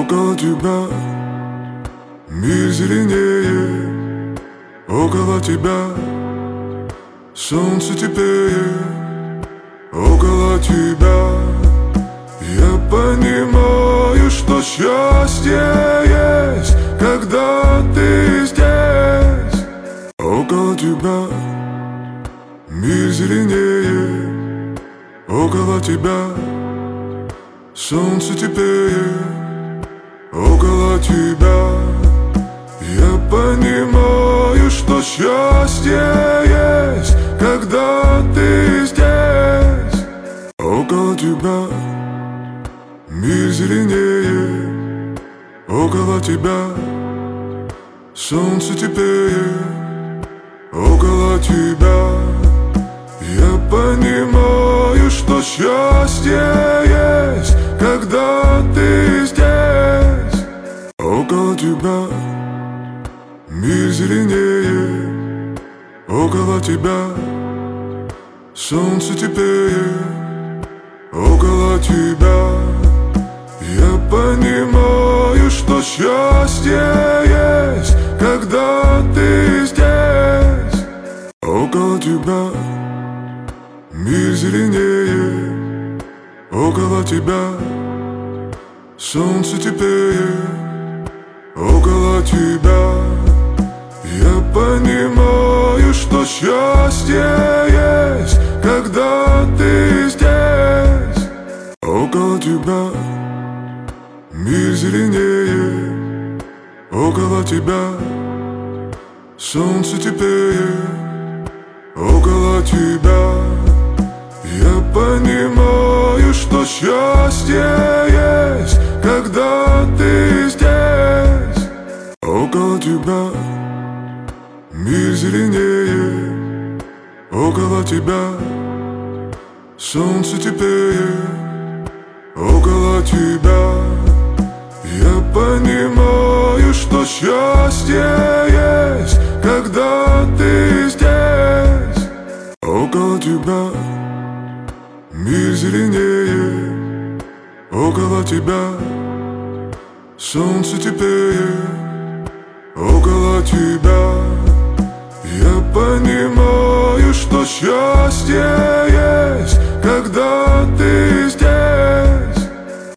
Около тебя мир зеленее, около тебя солнце теплее, около тебя я понимаю, что счастье есть, когда ты здесь. Около тебя мир зеленее, около тебя солнце теплее, около тебя я понимаю, что счастье есть, когда ты здесь. Около тебя мир зеленее, около тебя солнце теплее, около тебя я понимаю, что счастье есть, когда ты здесь. Около тебя мир зеленее, около тебя солнце теплее, около тебя я понимаю, что счастье есть, когда ты здесь. Около тебя мир зеленее, около тебя солнце теплее, около тебя я понимаю, что счастье есть, когда ты здесь. Около тебя мир зеленее, около тебя солнце теплее, около тебя я понимаю, что счастье есть, когда ты здесь. Около тебя мир зеленее, около тебя солнце теплее, около тебя я понимаю, что счастье есть, когда ты здесь. Около тебя мир зеленее, около тебя солнце теплее,